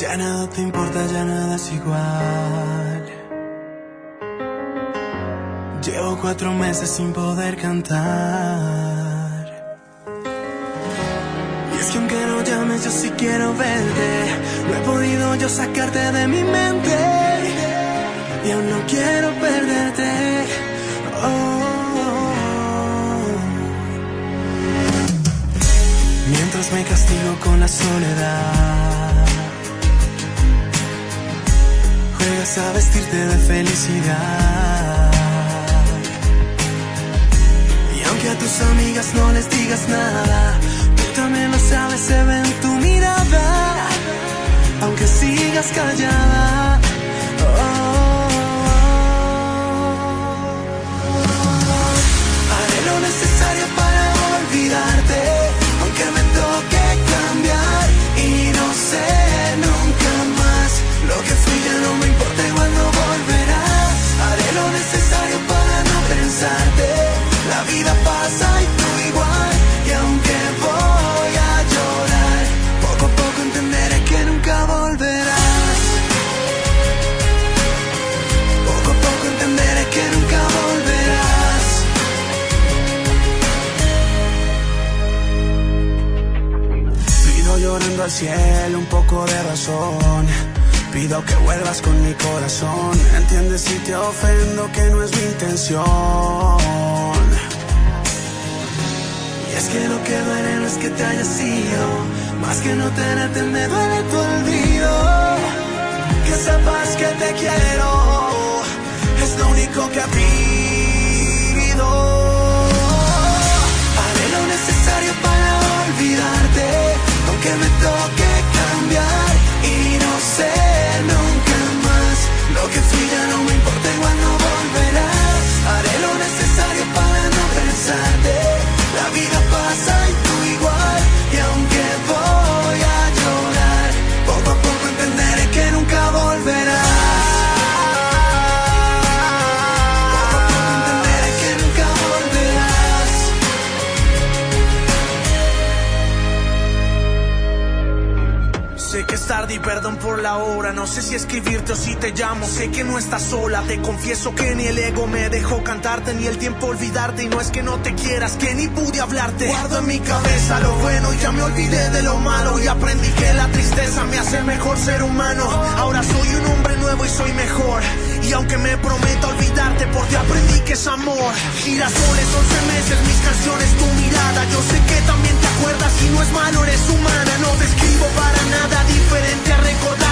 Ya nada te importa, ya nada es igual. Llevo 4 meses sin poder cantar. Y es que aunque no llames, yo sí quiero verte. No he podido yo sacarte de mi mente. Y aún no quiero perderte. Mientras me castigo con la soledad, juegas a vestirte de felicidad. Y aunque a tus amigas no les digas nada, tú también lo sabes, se ve en tu mirada, aunque sigas callada. Haré lo necesario para olvidarte, aunque me toque cambiar. Y no sé nunca más lo que fui, ya no me importa, igual no volverás. Haré lo necesario para no pensarte. La vida pasa y tú igual. Y aunque voy a llorar, poco a poco entenderé que nunca volverás. Poco a poco entenderé que nunca volverás. Pido llorando al cielo un poco de razón. Pido que vuelvas con mi corazón. Entiendes si te ofendo, que no es mi intención. Y es que lo que duele no es que te hayas ido, más que no tenerte me duele tu olvido. Que sepas que te quiero, es lo único que pido. Haré lo necesario para olvidarte, aunque me toque cambiar. Y no sé nunca más lo que fui, ya no me importa, igual no volverás. Haré lo necesario para no pensarte. La vida pasa y tú igual. Y aunque voy a llorar, poco a poco entenderé que nunca volverás. Poco a poco entenderé que nunca volverás. Sé que es tarde y perdón por la hora. No sé si escribirte o si te llamo. Sé que no estás sola. Te confieso que ni el ego me dejó cantarte, ni el tiempo olvidarte. Y no es que no te quieras, que ni pude hablarte. Guardo en mi cabeza lo bueno y ya me olvidé de lo malo. Y aprendí que la tristeza me hace mejor ser humano. Ahora soy un hombre nuevo y soy mejor. Y aunque me prometo olvidarte, por ti aprendí que es amor. Girasoles, 11 meses, mis canciones, tu mirada. Yo sé que también te acuerdas y no es malo, eres humana. No te escribo para nada diferente a recordar